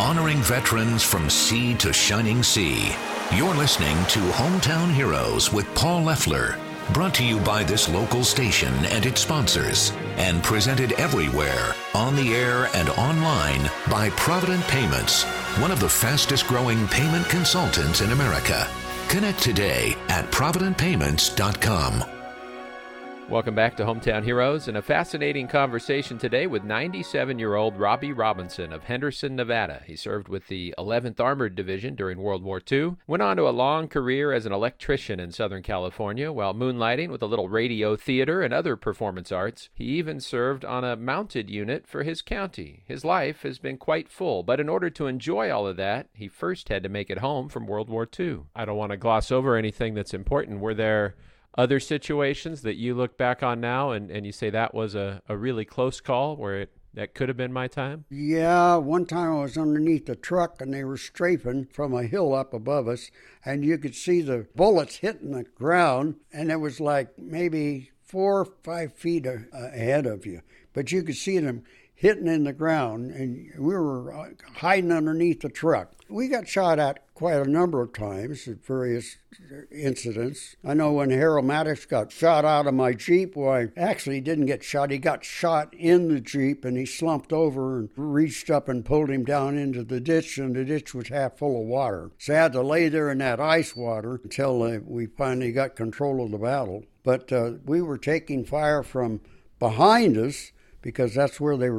honoring veterans from sea to shining sea. You're listening to Hometown Heroes with Paul Leffler, brought to you by this local station and its sponsors, and presented everywhere, on the air and online, by Provident Payments, one of the fastest growing payment consultants in America. Connect today at providentpayments.com. Welcome back to Hometown Heroes, and a fascinating conversation today with 97-year-old Robbie Robinson of Henderson, Nevada. He served with the 11th Armored Division during World War II, went on to a long career as an electrician in Southern California while moonlighting with a little radio theater and other performance arts. He even served on a mounted unit for his county. His life has been quite full, but in order to enjoy all of that, he first had to make it home from World War II. I don't want to gloss over anything that's important. Were there other situations that you look back on now and you say that was a really close call where that could have been my time? Yeah, one time I was underneath a truck and they were strafing from a hill up above us, and you could see the bullets hitting the ground, and it was like maybe 4 or 5 feet ahead of you. But you could see them hitting in the ground, and we were hiding underneath the truck. We got shot at quite a number of times at various incidents. I know when Harold Maddox got shot out of my Jeep, well, I actually didn't get shot. He got shot in the Jeep, and he slumped over and reached up and pulled him down into the ditch, and the ditch was half full of water. So I had to lay there in that ice water until we finally got control of the battle. But we were taking fire from behind us, because that's where we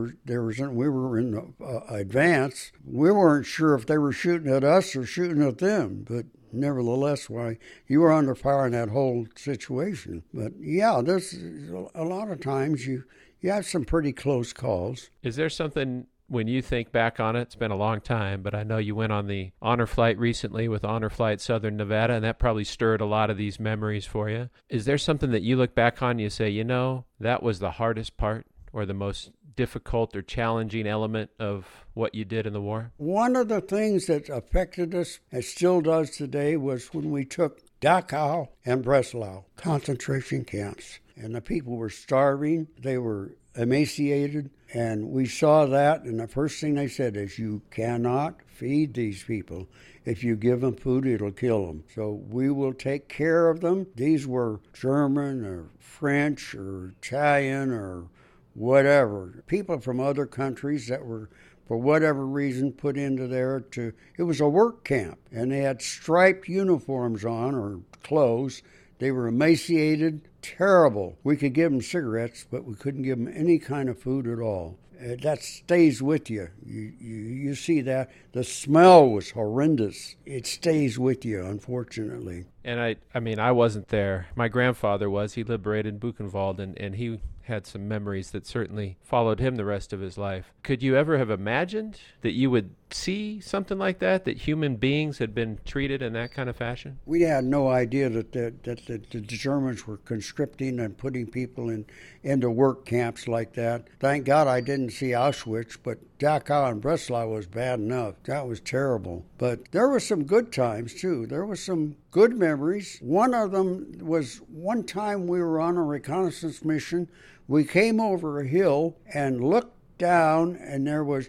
were in the advance. We weren't sure if they were shooting at us or shooting at them, but nevertheless, you were under fire in that whole situation. But yeah, there's a lot of times you have some pretty close calls. Is there something, when you think back on it, it's been a long time, but I know you went on the honor flight recently with Honor Flight Southern Nevada, and that probably stirred a lot of these memories for you. Is there something that you look back on and you say, that was the hardest part, or the most difficult or challenging element of what you did in the war? One of the things that affected us, and still does today, was when we took Dachau and Breslau concentration camps. And the people were starving, they were emaciated, and we saw that, and the first thing they said is, you cannot feed these people. If you give them food, it'll kill them. So we will take care of them. These were German or French or Italian or whatever, people from other countries that were, for whatever reason, put into there it was a work camp, and they had striped uniforms on, or clothes. They were emaciated, terrible. We could give them cigarettes, but we couldn't give them any kind of food at all. That stays with you. You see that. The smell was horrendous. It stays with you, unfortunately. And I wasn't there. My grandfather was. He liberated Buchenwald, and he had some memories that certainly followed him the rest of his life. Could you ever have imagined that you would see something like that human beings had been treated in that kind of fashion? We had no idea that the Germans were conscripting and putting people into work camps like that. Thank God I didn't see Auschwitz, but Dachau and Breslau was bad enough. That was terrible. But there were some good times, too. There were some good memories. One of them was one time we were on a reconnaissance mission. We came over a hill and looked down, and there was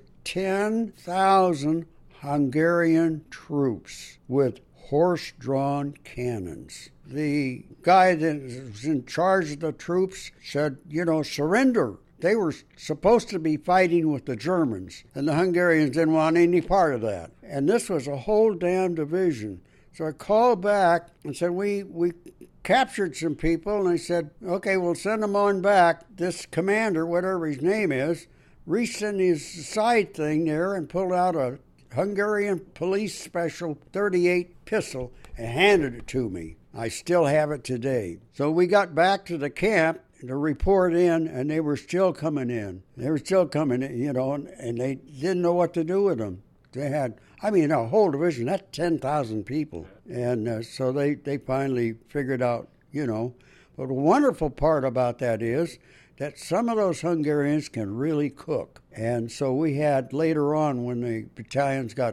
10,000 Hungarian troops with horse-drawn cannons. The guy that was in charge of the troops said, surrender. They were supposed to be fighting with the Germans, and the Hungarians didn't want any part of that. And this was a whole damn division. So I called back and said, we captured some people, and I said, okay, we'll send them on back. This commander, whatever his name is, reached in his side thing there and pulled out a Hungarian police special .38 pistol and handed it to me. I still have it today. So we got back to the camp to report in, and they were still coming in. They were still coming in, and they didn't know what to do with them. They had, a whole division, that's 10,000 people. And so they finally figured out, But the wonderful part about that is that some of those Hungarians can really cook. And so we had, later on, when the battalions got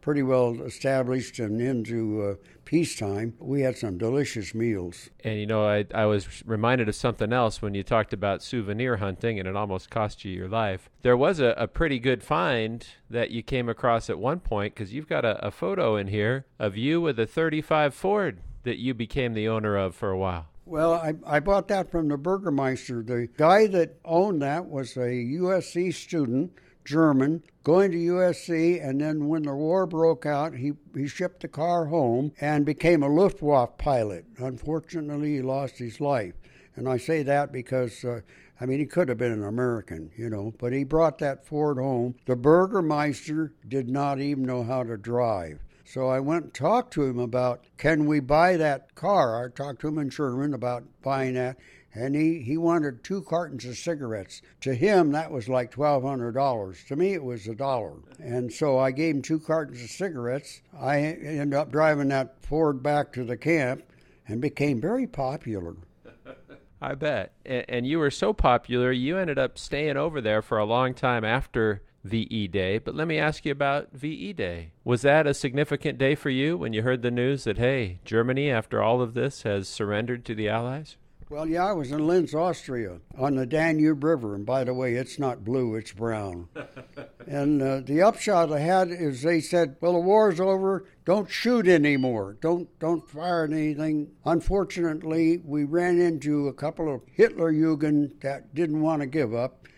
pretty well established and into peacetime. We had some delicious meals. And, you know, I was reminded of something else when you talked about souvenir hunting, and it almost cost you your life. There was a pretty good find that you came across at one point, because you've got a photo in here of you with a 35 Ford that you became the owner of for a while. Well, I bought that from the Burgermeister. The guy that owned that was a USC student, German, going to USC, and then when the war broke out, he shipped the car home and became a Luftwaffe pilot. Unfortunately, he lost his life. And I say that because, he could have been an American, but he brought that Ford home. The Burgermeister did not even know how to drive. So I went and talked to him about, can we buy that car? I talked to him in German about buying that, and he wanted 2 cartons of cigarettes. To him, that was like $1,200. To me, it was $1. And so I gave him 2 cartons of cigarettes. I ended up driving that Ford back to the camp and became very popular. I bet. And you were so popular, you ended up staying over there for a long time after VE Day. But let me ask you about VE Day. Was that a significant day for you when you heard the news that, hey, Germany, after all of this, has surrendered to the Allies? Well, yeah, I was in Linz, Austria, on the Danube River. And by the way, it's not blue, it's brown. And the upshot I had is they said, well, the war's over. Don't shoot anymore. Don't fire anything. Unfortunately, we ran into a couple of Hitlerjugend that didn't want to give up.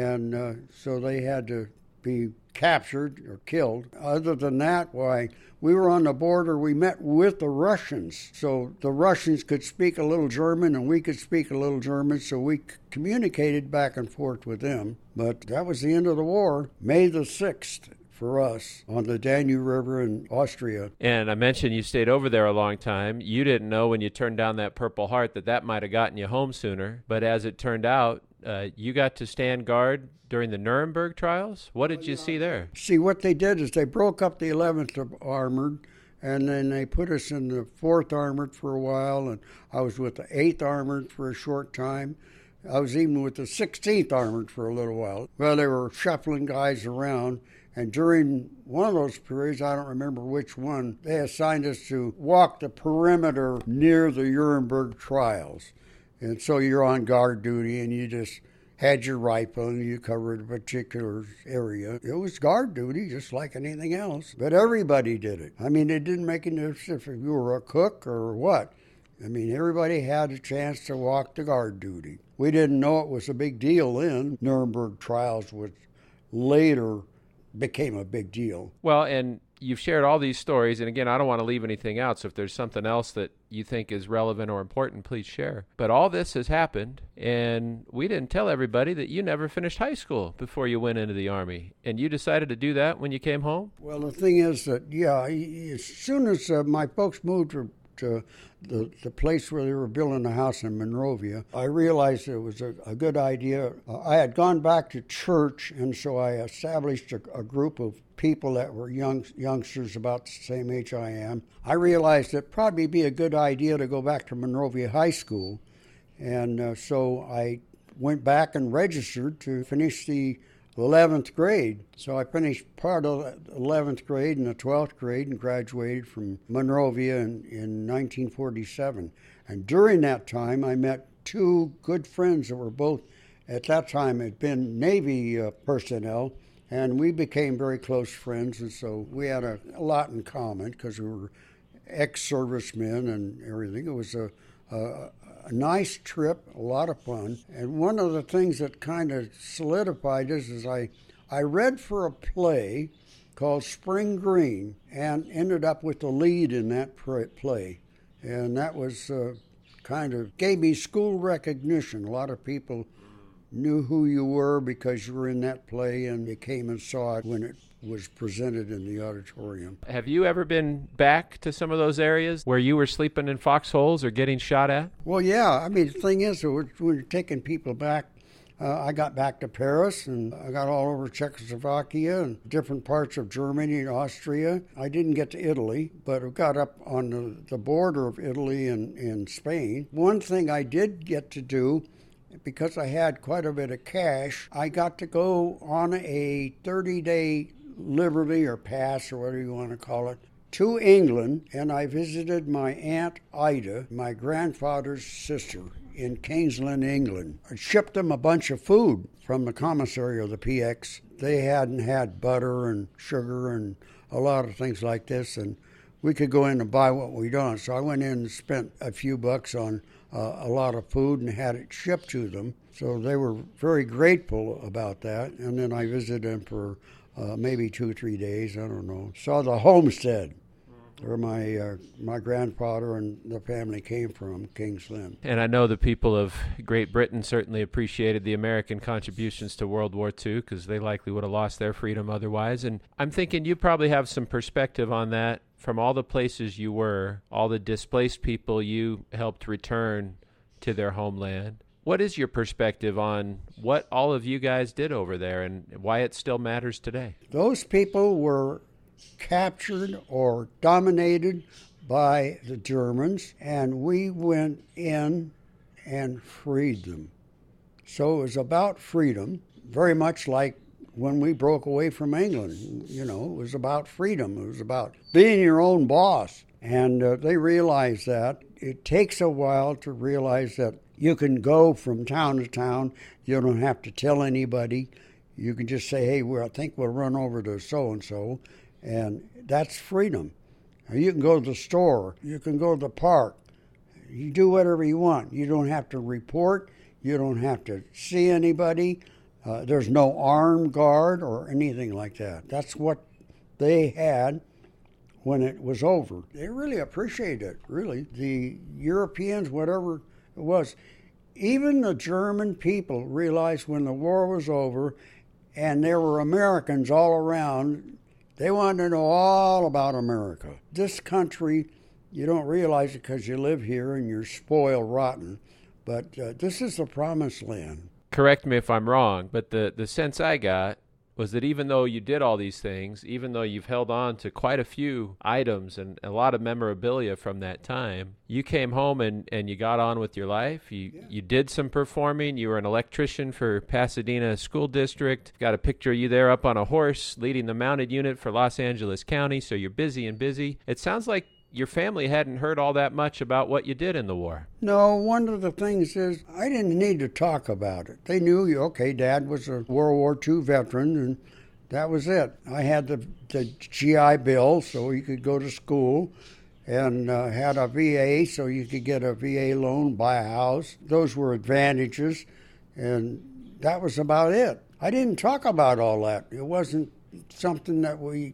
And so they had to be captured or killed. Other than that, we were on the border. We met with the Russians. So the Russians could speak a little German and we could speak a little German. So we communicated back and forth with them. But that was the end of the war, May the 6th. For us on the Danube River in Austria. And I mentioned you stayed over there a long time. You didn't know when you turned down that Purple Heart that might have gotten you home sooner. But as it turned out, you got to stand guard during the Nuremberg trials. What did you see there? See, what they did is they broke up the 11th Armored, and then they put us in the 4th Armored for a while, and I was with the 8th Armored for a short time. I was even with the 16th Armored for a little while. Well, they were shuffling guys around. And during one of those periods, I don't remember which one, they assigned us to walk the perimeter near the Nuremberg trials. And so you're on guard duty and you just had your rifle and you covered a particular area. It was guard duty just like anything else. But everybody did it. It didn't make any difference if you were a cook or what. Everybody had a chance to walk the guard duty. We didn't know it was a big deal then. Nuremberg trials was later became a big deal. Well, and you've shared all these stories, and again, I don't want to leave anything out, so if there's something else that you think is relevant or important, please share. But all this has happened, and we didn't tell everybody that you never finished high school before you went into the Army, and you decided to do that when you came home? Well, the thing is that, as soon as my folks moved to the place where they were building a house in Monrovia, I realized it was a good idea. I had gone back to church, and so I established a group of people that were youngsters about the same age I am. I realized it'd probably be a good idea to go back to Monrovia High School, and so I went back and registered to finish the 11th grade. So I finished part of the 11th grade and the 12th grade and graduated from Monrovia in 1947. And during that time, I met 2 good friends that were both, at that time, had been Navy personnel, and we became very close friends. And so we had a lot in common because we were ex-servicemen and everything. It was a nice trip, a lot of fun. And one of the things that kind of solidified this is I read for a play called Spring Green and ended up with the lead in that play. And that was kind of gave me school recognition. A lot of people knew who you were because you were in that play and you came and saw it when it was presented in the auditorium. Have you ever been back to some of those areas where you were sleeping in foxholes or getting shot at? Well, yeah. The thing is, we're taking people back. I got back to Paris, and I got all over Czechoslovakia and different parts of Germany and Austria. I didn't get to Italy, but I got up on the border of Italy and Spain. One thing I did get to do, because I had quite a bit of cash, I got to go on a 30-day liberty or pass or whatever you want to call it, to England, and I visited my Aunt Ida, my grandfather's sister, in Kingsland, England. I shipped them a bunch of food from the commissary of the PX. They hadn't had butter and sugar and a lot of things like this, and we could go in and buy what we want. So I went in and spent a few bucks on a lot of food and had it shipped to them. So they were very grateful about that. And then I visited them for maybe 2 or 3 days, I don't know. Saw the homestead where my grandfather and the family came from, King's Lynn. And I know the people of Great Britain certainly appreciated the American contributions to World War II because they likely would have lost their freedom otherwise. And I'm thinking you probably have some perspective on that from all the places you were, all the displaced people you helped return to their homeland. What is your perspective on what all of you guys did over there and why it still matters today? Those people were captured or dominated by the Germans, and we went in and freed them. So it was about freedom, very much like when we broke away from England. You know, it was about freedom. It was about being your own boss. And they realized that. It takes a while to realize that you can go from town to town. You don't have to tell anybody. You can just say, hey, I think we'll run over to so-and-so. And that's freedom. You can go to the store. You can go to the park. You do whatever you want. You don't have to report. You don't have to see anybody. There's no armed guard or anything like that. That's what they had when it was over. They really appreciated it, really. The Europeans, whatever it was, even the German people realized when the war was over and there were Americans all around, they wanted to know all about America. This country, you don't realize it because you live here and you're spoiled rotten, but this is the promised land. Correct me if I'm wrong, but the sense I got was that even though you did all these things, even though you've held on to quite a few items and a lot of memorabilia from that time, you came home and you got on with your life. You did some performing. You were an electrician for Pasadena School District. Got a picture of you there up on a horse leading the mounted unit for Los Angeles County, so you're busy and busy. It sounds like your family hadn't heard all that much about what you did in the war. No, one of the things is I didn't need to talk about it. They knew, okay, Dad was a World War II veteran, and that was it. I had the GI Bill, so you could go to school, and had a VA, so you could get a VA loan, buy a house. Those were advantages, and that was about it. I didn't talk about all that. It wasn't something that we,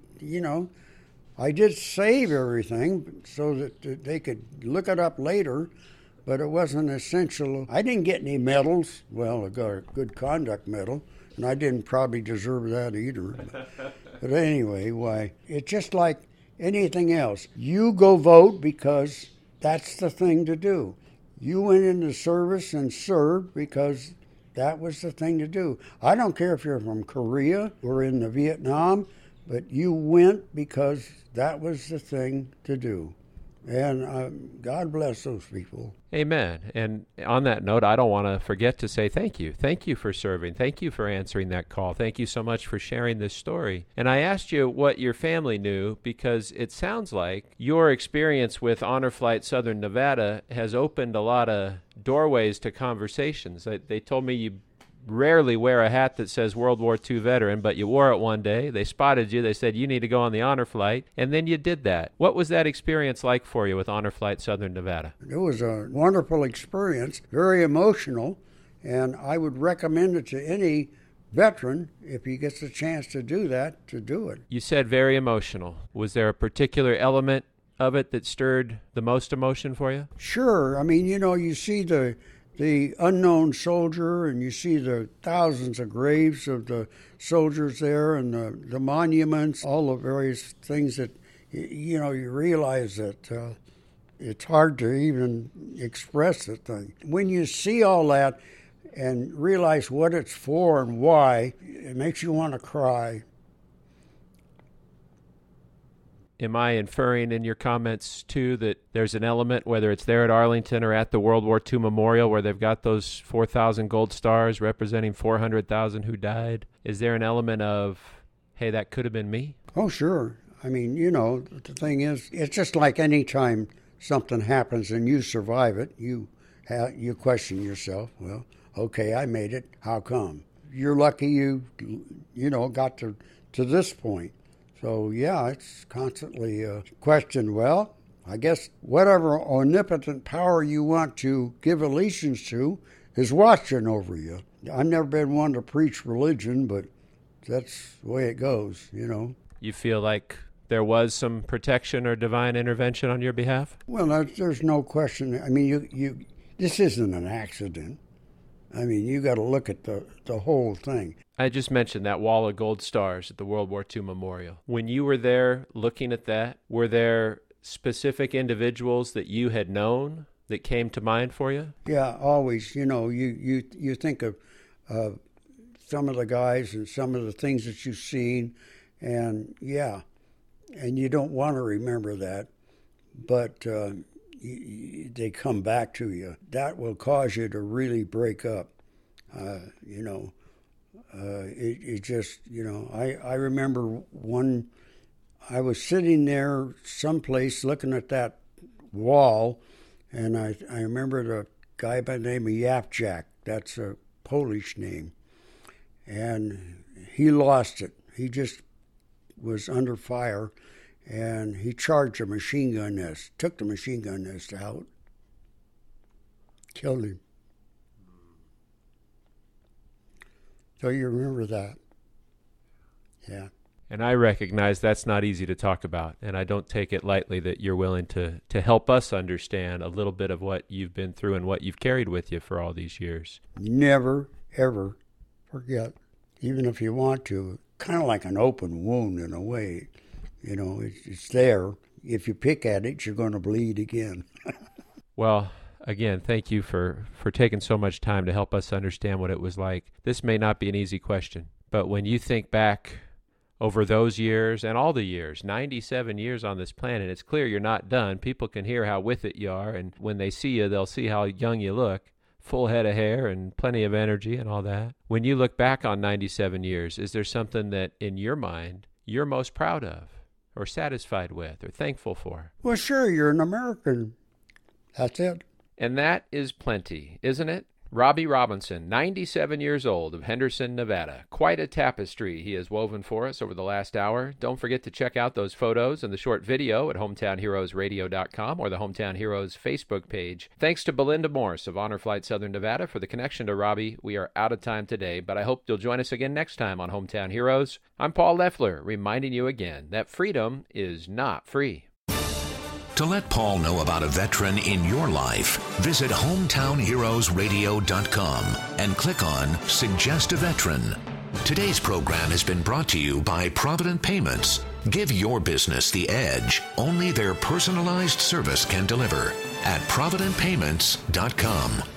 I did save everything so that they could look it up later, but it wasn't essential. I didn't get any medals. Well, I got a good conduct medal, and I didn't probably deserve that either. But anyway, it's just like anything else. You go vote because that's the thing to do. You went into service and served because that was the thing to do. I don't care if you're from Korea or in the Vietnam, but you went because that was the thing to do. And God bless those people. Amen. And on that note, I don't want to forget to say thank you. Thank you for serving. Thank you for answering that call. Thank you so much for sharing this story. And I asked you what your family knew because it sounds like your experience with Honor Flight Southern Nevada has opened a lot of doorways to conversations. They told me you rarely wear a hat that says World War II veteran, but you wore it one day. They spotted you. They said, you need to go on the Honor Flight. And then you did that. What was that experience like for you with Honor Flight Southern Nevada? It was a wonderful experience, very emotional, and I would recommend it to any veteran, if he gets a chance to do that, to do it. You said very emotional. Was there a particular element of it that stirred the most emotion for you? Sure. I mean, you see the unknown soldier, and you see the thousands of graves of the soldiers there, and the monuments, all the various things that, you realize that it's hard to even express the thing. When you see all that and realize what it's for and why, it makes you want to cry. Am I inferring in your comments, too, that there's an element, whether it's there at Arlington or at the World War II Memorial, where they've got those 4,000 gold stars representing 400,000 who died? Is there an element of hey, that could have been me? Oh, sure. I mean, the thing is, it's just like any time something happens and you survive it, you question yourself. Well, okay, I made it. How come? You're lucky you got to this point. So, yeah, it's constantly a question. Well, I guess whatever omnipotent power you want to give allegiance to is watching over you. I've never been one to preach religion, but that's the way it goes, You feel like there was some protection or divine intervention on your behalf? Well, there's no question. I mean, this isn't an accident. I mean, you got to look at the whole thing. I just mentioned that wall of gold stars at the World War II Memorial. When you were there looking at that, were there specific individuals that you had known that came to mind for you? Yeah, always. You think of some of the guys and some of the things that you've seen, and yeah, and you don't want to remember that, but they come back to you. That will cause you to really break up. It just, I remember I was sitting there someplace looking at that wall, and I remember the guy by the name of Yapjak. That's a Polish name. And he lost it. He just was under fire, and he charged a machine gun nest, took the machine gun nest out, killed him. So you remember that. Yeah. And I recognize that's not easy to talk about, and I don't take it lightly that you're willing to help us understand a little bit of what you've been through and what you've carried with you for all these years. Never, ever forget, even if you want to. Kind of like an open wound in a way. It's there. If you pick at it, you're going to bleed again. Well, again, thank you for taking so much time to help us understand what it was like. This may not be an easy question, but when you think back over those years and all the years, 97 years on this planet, it's clear you're not done. People can hear how with it you are, and when they see you, they'll see how young you look. Full head of hair and plenty of energy and all that. When you look back on 97 years, is there something that in your mind you're most proud of or satisfied with or thankful for? Well, sure, you're an American. That's it. And that is plenty, isn't it? Robbie Robinson, 97 years old, of Henderson, Nevada. Quite a tapestry he has woven for us over the last hour. Don't forget to check out those photos and the short video at hometownheroesradio.com or the Hometown Heroes Facebook page. Thanks to Belinda Morse of Honor Flight Southern Nevada for the connection to Robbie. We are out of time today, but I hope you'll join us again next time on Hometown Heroes. I'm Paul Leffler, reminding you again that freedom is not free. To let Paul know about a veteran in your life, visit hometownheroesradio.com and click on Suggest a Veteran. Today's program has been brought to you by Provident Payments. Give your business the edge only their personalized service can deliver at providentpayments.com.